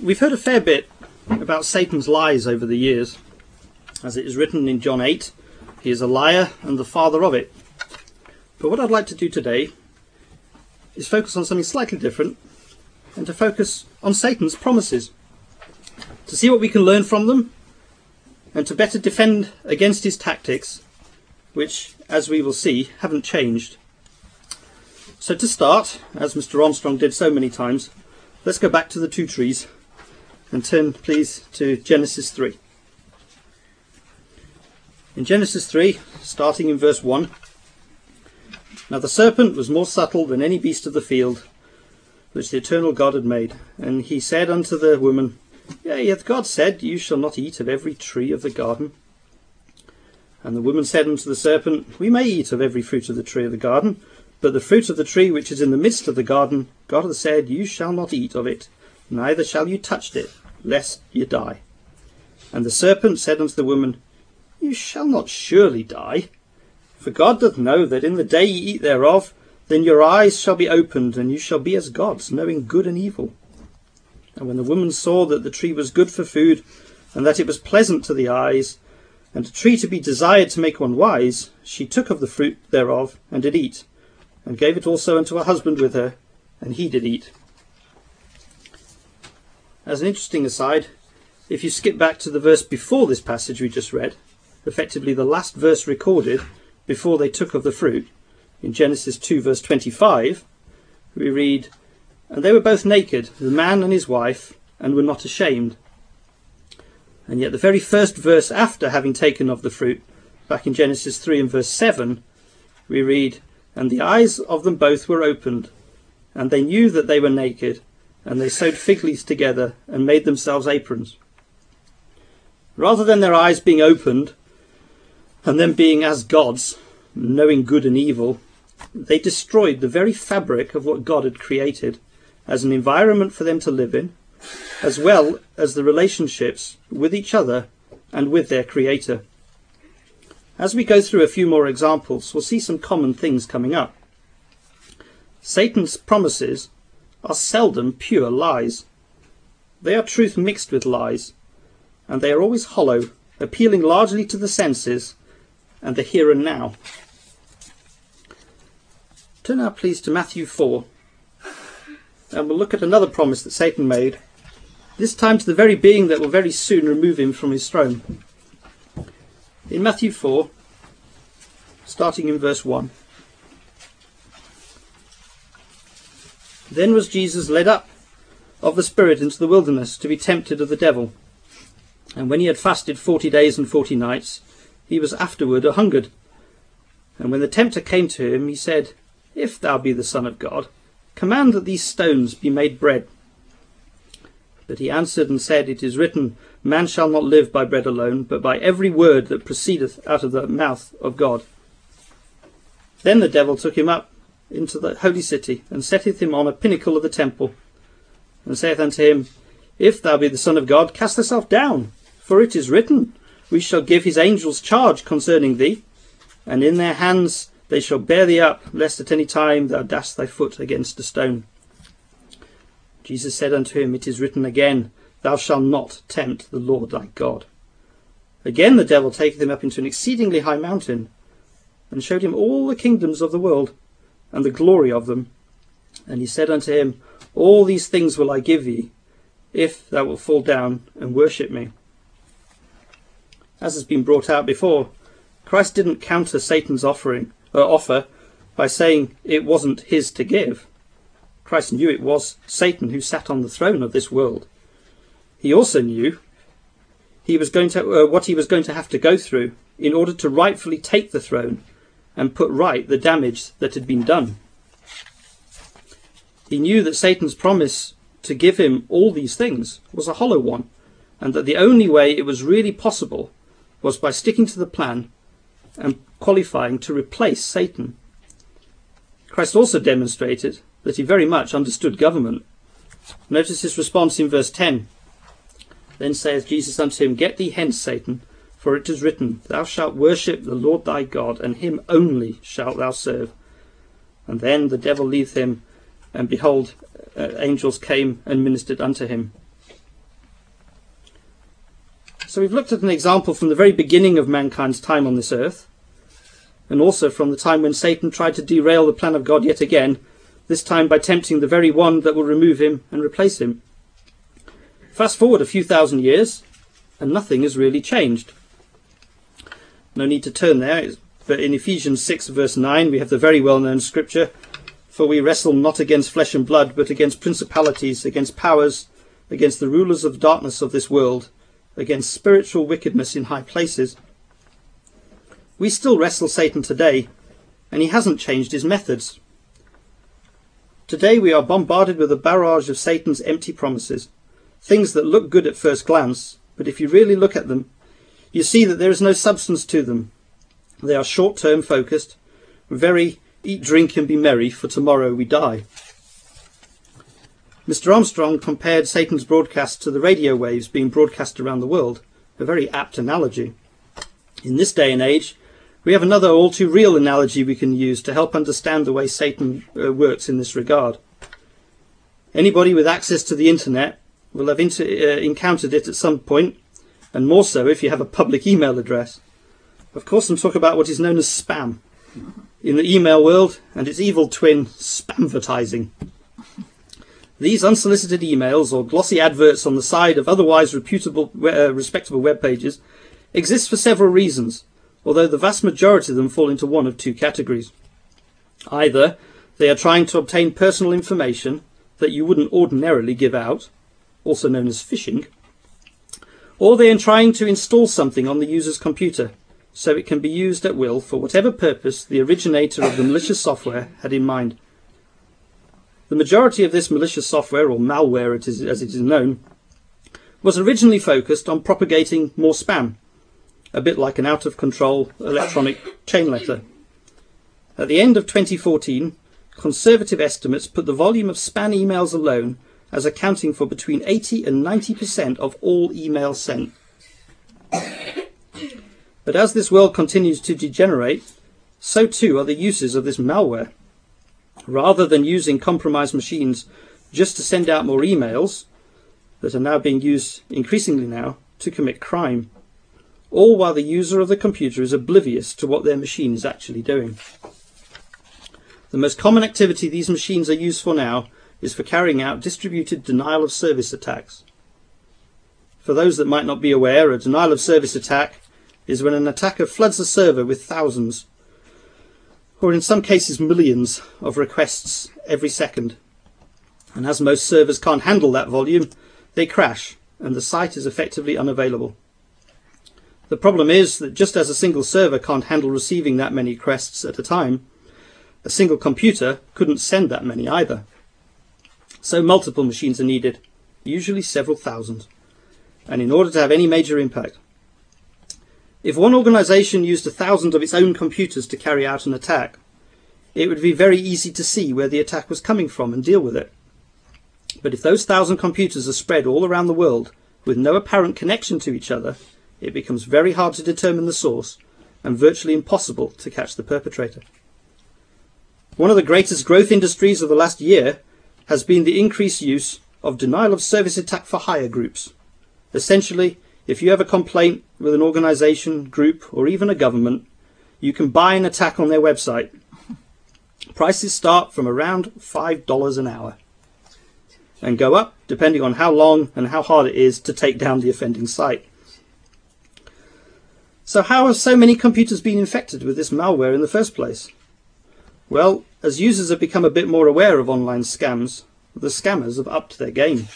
We've heard a fair bit about Satan's lies over the years. As it is written in John 8, he is a liar and the father of it. But what I'd like to do today is focus on something slightly different, and to focus on Satan's promises, to see what we can learn from them, and to better defend against his tactics, which, as we will see, haven't changed. So to start, as Mr. Armstrong did so many times, let's go back to the two trees and turn, please, to Genesis 3. In Genesis 3, starting in verse 1, "Now the serpent was more subtle than any beast of the field, which the eternal God had made. And he said unto the woman, Yea, hath God said, You shall not eat of every tree of the garden? And the woman said unto the serpent, We may eat of every fruit of the tree of the garden, but the fruit of the tree which is in the midst of the garden, God hath said, You shall not eat of it, neither shall you touch it, lest ye die. And the serpent said unto the woman, You shall not surely die. For God doth know that in the day ye eat thereof, then your eyes shall be opened, and you shall be as gods, knowing good and evil. And when the woman saw that the tree was good for food, and that it was pleasant to the eyes, and a tree to be desired to make one wise, she took of the fruit thereof, and did eat, and gave it also unto her husband with her, and he did eat." As an interesting aside, if you skip back to the verse before this passage we just read, effectively the last verse recorded before they took of the fruit, in Genesis 2 verse 25, we read, "And they were both naked, the man and his wife, and were not ashamed." And yet the very first verse after having taken of the fruit, back in Genesis 3 and verse 7, we read, "And the eyes of them both were opened, and they knew that they were naked, and they sewed fig leaves together, and made themselves aprons." Rather than their eyes being opened, and them being as gods, knowing good and evil, they destroyed the very fabric of what God had created as an environment for them to live in, as well as the relationships with each other and with their Creator. As we go through a few more examples, we'll see some common things coming up. Satan's promises are seldom pure lies. They are truth mixed with lies, and they are always hollow, appealing largely to the senses and the here and now. Turn now please to Matthew 4, and we'll look at another promise that Satan made, this time to the very being that will very soon remove him from his throne. In Matthew 4, starting in verse 1. "Then was Jesus led up of the Spirit into the wilderness to be tempted of the devil. And when he had fasted 40 days and 40 nights, he was afterward a-hungered. And when the tempter came to him, he said, If thou be the Son of God, command that these stones be made bread. But he answered and said, It is written, Man shall not live by bread alone, but by every word that proceedeth out of the mouth of God. Then the devil took him up into the holy city, and setteth him on a pinnacle of the temple, and saith unto him, If thou be the Son of God, cast thyself down, for it is written, We shall give his angels charge concerning thee, and in their hands they shall bear thee up, lest at any time thou dash thy foot against a stone. Jesus said unto him, It is written again, Thou shalt not tempt the Lord thy God. Again the devil taketh him up into an exceedingly high mountain, and showed him all the kingdoms of the world, and the glory of them. And he said unto him, All these things will I give thee, if thou wilt fall down and worship me." As has been brought out before, Christ didn't counter Satan's offer by saying it wasn't his to give. Christ knew it was Satan who sat on the throne of this world. He also knew what he was going to have to go through in order to rightfully take the throne and put right the damage that had been done. He knew that Satan's promise to give him all these things was a hollow one, and that the only way it was really possible was by sticking to the plan and qualifying to replace Satan. Christ also demonstrated that he very much understood government. Notice his response in verse 10. "Then saith Jesus unto him, Get thee hence, Satan, for it is written, Thou shalt worship the Lord thy God, and him only shalt thou serve. And then the devil leaveth him, and behold, angels came and ministered unto him." So we've looked at an example from the very beginning of mankind's time on this earth, and also from the time when Satan tried to derail the plan of God yet again, this time by tempting the very one that will remove him and replace him. Fast forward a few thousand years, and nothing has really changed. No need to turn there, but in Ephesians 6 verse 9 we have the very well-known scripture, "For we wrestle not against flesh and blood, but against principalities, against powers, against the rulers of darkness of this world, against spiritual wickedness in high places." We still wrestle Satan today, and he hasn't changed his methods. Today we are bombarded with a barrage of Satan's empty promises, things that look good at first glance, but if you really look at them, you see that there is no substance to them. They are short-term focused, very eat, drink and be merry, for tomorrow we die. Mr. Armstrong compared Satan's broadcast to the radio waves being broadcast around the world, a very apt analogy. In this day and age, we have another all too real analogy we can use to help understand the way Satan works in this regard. Anybody with access to the internet will have encountered it at some point, and more so if you have a public email address. Of course, I'm talking about what is known as spam in the email world, and its evil twin, spamvertising. These unsolicited emails or glossy adverts on the side of otherwise respectable web pages exist for several reasons, although the vast majority of them fall into one of two categories. Either they are trying to obtain personal information that you wouldn't ordinarily give out, also known as phishing, or they are trying to install something on the user's computer so it can be used at will for whatever purpose the originator of the malicious software had in mind. The majority of this malicious software, or malware as it is known, was originally focused on propagating more spam, a bit like an out-of-control electronic chain letter. At the end of 2014, conservative estimates put the volume of spam emails alone as accounting for between 80 and 90% of all emails sent. But as this world continues to degenerate, so too are the uses of this malware. Rather than using compromised machines just to send out more emails, that are now being used increasingly now to commit crime, all while the user of the computer is oblivious to what their machine is actually doing. The most common activity these machines are used for now is for carrying out distributed denial-of-service attacks. For those that might not be aware, a denial-of-service attack is when an attacker floods a server with thousands, or in some cases millions, of requests every second. And as most servers can't handle that volume, they crash, and the site is effectively unavailable. The problem is that just as a single server can't handle receiving that many requests at a time, a single computer couldn't send that many either. So multiple machines are needed, usually several thousand, and in order to have any major impact. If one organization used 1,000 of its own computers to carry out an attack, it would be very easy to see where the attack was coming from and deal with it. But if those 1,000 computers are spread all around the world with no apparent connection to each other, it becomes very hard to determine the source and virtually impossible to catch the perpetrator. One of the greatest growth industries of the last year has been the increased use of denial-of-service attack for hire groups. Essentially, if you have a complaint with an organization, group, or even a government, you can buy an attack on their website. Prices start from around $5 an hour and go up depending on how long and how hard it is to take down the offending site. So how have so many computers been infected with this malware in the first place? Well, as users have become a bit more aware of online scams, the scammers have upped their game.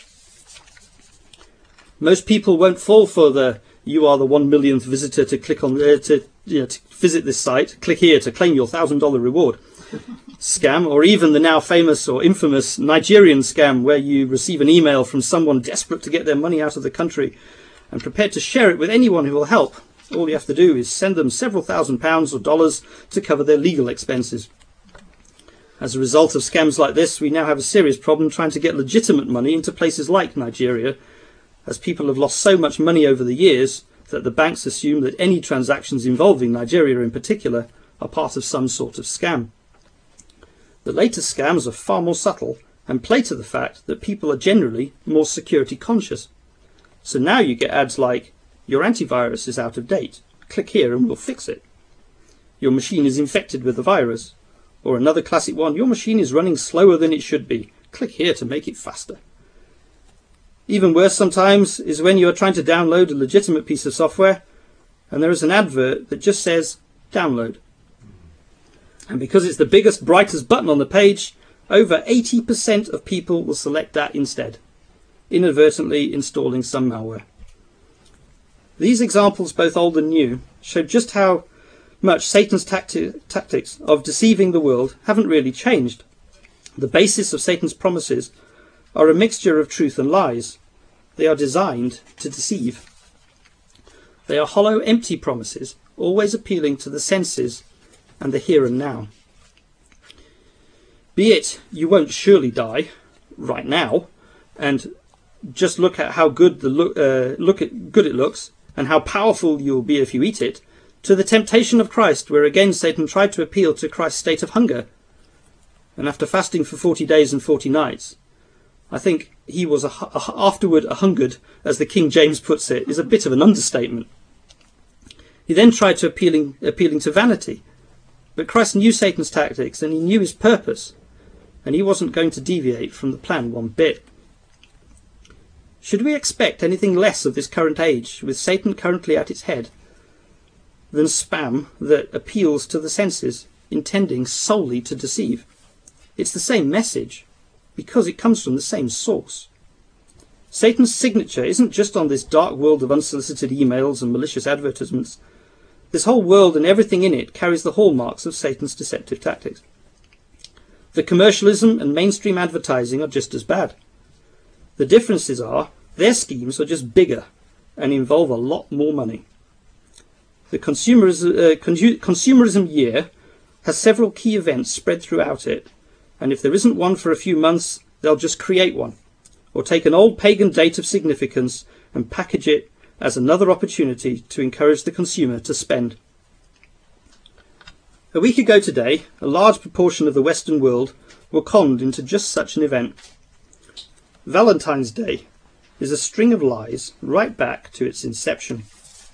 Most people won't fall for the "you are the 1 millionth visitor to click on to visit this site, click here to claim your $1,000 reward" scam, or even the now famous or infamous Nigerian scam where you receive an email from someone desperate to get their money out of the country and prepared to share it with anyone who will help. All you have to do is send them several £1,000s or dollars to cover their legal expenses. As a result of scams like this, we now have a serious problem trying to get legitimate money into places like Nigeria, as people have lost so much money over the years that the banks assume that any transactions involving Nigeria in particular are part of some sort of scam. The latest scams are far more subtle and play to the fact that people are generally more security conscious. So now you get ads like, Your antivirus is out of date. Click here and we'll fix it. Your machine is infected with a virus. Or another classic one, your machine is running slower than it should be. Click here to make it faster. Even worse sometimes is when you are trying to download a legitimate piece of software and there is an advert that just says download. And because it's the biggest, brightest button on the page, over 80% of people will select that instead, inadvertently installing some malware. These examples, both old and new, show just how much Satan's tactics of deceiving the world haven't really changed. The basis of Satan's promises are a mixture of truth and lies. They are designed to deceive. They are hollow, empty promises, always appealing to the senses and the here and now. Be it, you won't surely die right now, and just look at how good good it looks, and how powerful you'll be if you eat it, to the temptation of Christ, where again Satan tried to appeal to Christ's state of hunger. And after fasting for 40 days and 40 nights, I think he was afterward a-hungered, as the King James puts it, is a bit of an understatement. He then tried to appealing to vanity. But Christ knew Satan's tactics and he knew his purpose, and he wasn't going to deviate from the plan one bit. Should we expect anything less of this current age, with Satan currently at its head, than spam that appeals to the senses, intending solely to deceive? It's the same message, because it comes from the same source. Satan's signature isn't just on this dark world of unsolicited emails and malicious advertisements. This whole world and everything in it carries the hallmarks of Satan's deceptive tactics. The commercialism and mainstream advertising are just as bad. The differences are their schemes are just bigger and involve a lot more money. The consumerism year has several key events spread throughout it, and if there isn't one for a few months, they'll just create one, or take an old pagan date of significance and package it as another opportunity to encourage the consumer to spend. A week ago today, a large proportion of the Western world were conned into just such an event. Valentine's Day is a string of lies right back to its inception.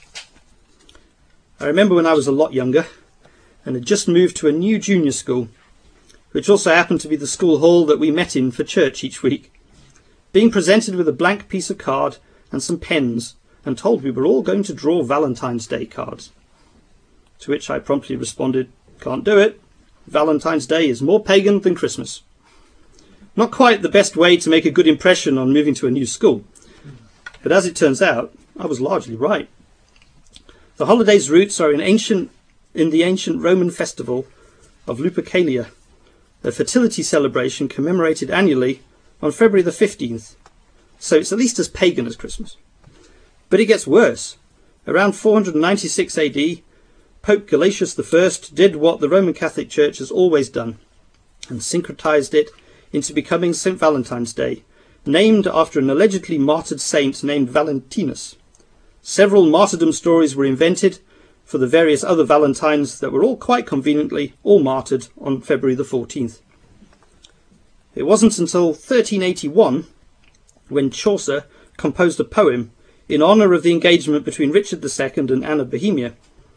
I remember when I was a lot younger and had just moved to a new junior school, which also happened to be the school hall that we met in for church each week, being presented with a blank piece of card and some pens and told we were all going to draw Valentine's Day cards. To which I promptly responded, "Can't do it. Valentine's Day is more pagan than Christmas." Not quite the best way to make a good impression on moving to a new school. But as it turns out, I was largely right. The holiday's roots are in the ancient Roman festival of Lupercalia, a fertility celebration commemorated annually on February the 15th. So it's at least as pagan as Christmas. But it gets worse. Around 496 AD, Pope Gelasius I did what the Roman Catholic Church has always done, and syncretized it into becoming St. Valentine's Day, named after an allegedly martyred saint named Valentinus. Several martyrdom stories were invented for the various other Valentines that were all quite conveniently all martyred on February the 14th. It wasn't until 1381, when Chaucer composed a poem in honour of the engagement between Richard II and Anne of Bohemia,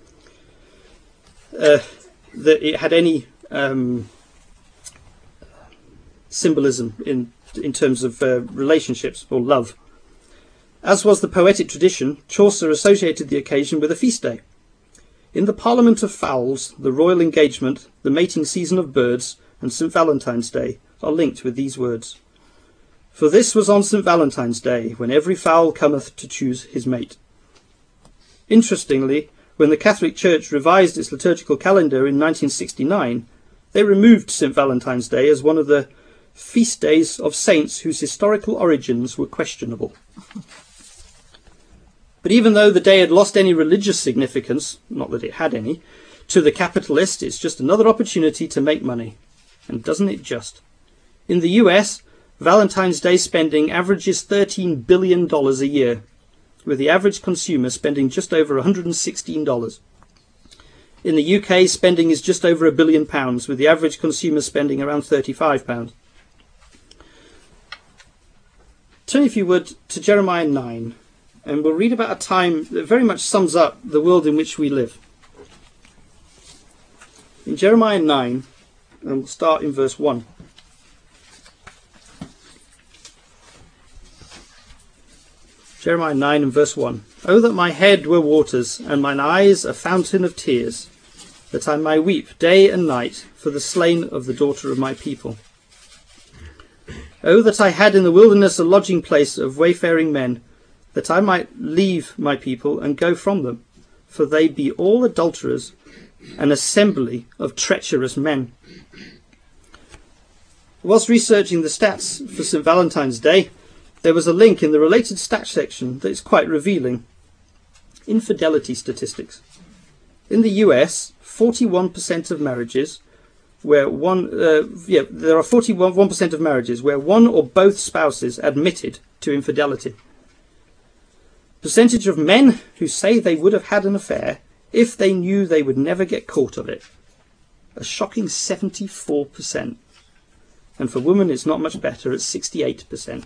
that it had any symbolism in terms of relationships or love. As was the poetic tradition, Chaucer associated the occasion with a feast day. In the Parliament of Fowls, the royal engagement, the mating season of birds, and St. Valentine's Day are linked with these words. For this was on St. Valentine's Day, when every fowl cometh to choose his mate. Interestingly, when the Catholic Church revised its liturgical calendar in 1969, they removed St. Valentine's Day as one of the feast days of saints whose historical origins were questionable. But even though the day had lost any religious significance, not that it had any, to the capitalist, it's just another opportunity to make money. And doesn't it just? In the US, Valentine's Day spending averages $13 billion a year, with the average consumer spending just over $116. In the UK, spending is just over £1 billion, with the average consumer spending around £35. Turn, if you would, to Jeremiah 9, and we'll read about a time that very much sums up the world in which we live. In Jeremiah 9, and we'll start in verse 1. Jeremiah 9 and verse 1. Oh, that my head were waters, and mine eyes a fountain of tears, that I might weep day and night for the slain of the daughter of my people. Oh, that I had in the wilderness a lodging place of wayfaring men, that I might leave my people and go from them, for they be all adulterers, an assembly of treacherous men. Whilst researching the stats for St. Valentine's Day, there was a link in the related stats section that is quite revealing. Infidelity statistics. In the US, 41% of marriages where there are 41% of marriages where one or both spouses admitted to infidelity. Percentage of men who say they would have had an affair if they knew they would never get caught of it. A shocking 74%. And for women it's not much better at 68%.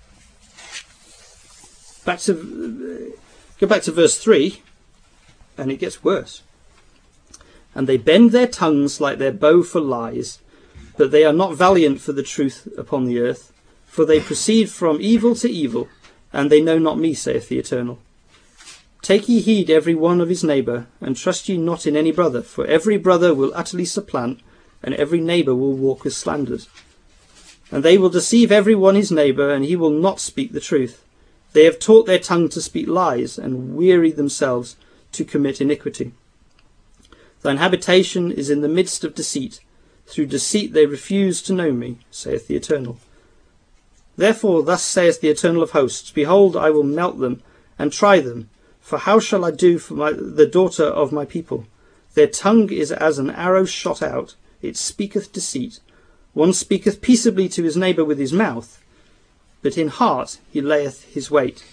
Go back to verse 3, and it gets worse. And they bend their tongues like their bow for lies, but they are not valiant for the truth upon the earth, for they proceed from evil to evil, and they know not me, saith the Eternal. Take ye heed every one of his neighbour, and trust ye not in any brother, for every brother will utterly supplant, and every neighbour will walk with slanders. And they will deceive every one his neighbour, and he will not speak the truth. They have taught their tongue to speak lies, and weary themselves to commit iniquity. Thine habitation is in the midst of deceit. Through deceit they refuse to know me, saith the Eternal. Therefore thus saith the Eternal of hosts, Behold, I will melt them, and try them. For how shall I do for the daughter of my people? Their tongue is as an arrow shot out, it speaketh deceit. One speaketh peaceably to his neighbour with his mouth, but in heart he layeth his wait.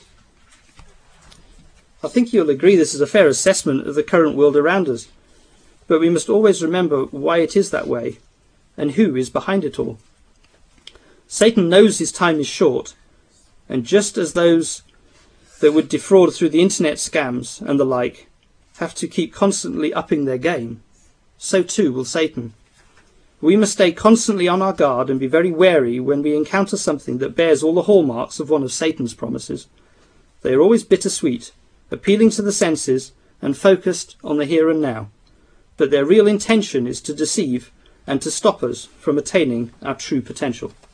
I think you'll agree this is a fair assessment of the current world around us, but we must always remember why it is that way, and who is behind it all. Satan knows his time is short, and just as those that would defraud through the internet scams and the like have to keep constantly upping their game, so too will Satan. We must stay constantly on our guard and be very wary when we encounter something that bears all the hallmarks of one of Satan's promises. They are always bittersweet, appealing to the senses and focused on the here and now, but their real intention is to deceive and to stop us from attaining our true potential.